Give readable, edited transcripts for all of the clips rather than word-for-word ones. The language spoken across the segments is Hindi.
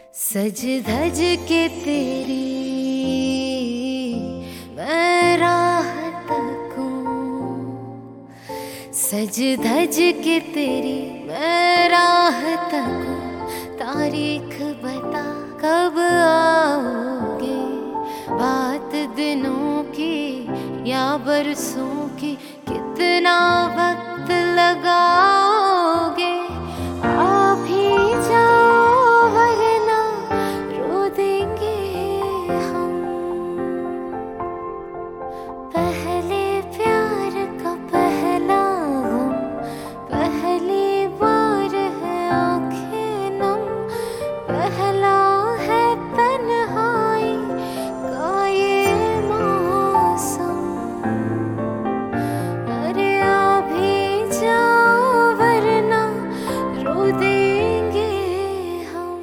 सज धज के तेरी मैं राह तकूं, सज धज के तेरी मैं राह तकूं। तारीख बता कब आओगे, बात दिनों की या बरसों की, कितना वक्त लगाओगे। आ भी जाओ वरना रो देंगे हम। पहले प्यार का पहला गम, पहली बार है आंखें नम, पहला है तन्हाई का ये मौसम। अरे आ भी जाओ वरना रो देंगे हम।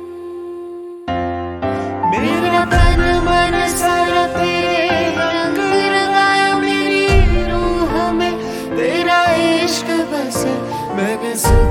मेरा तन मन सारा तेरे रंग रंगाया, मेरी रूह में तेरा इश्क बसे। मैंने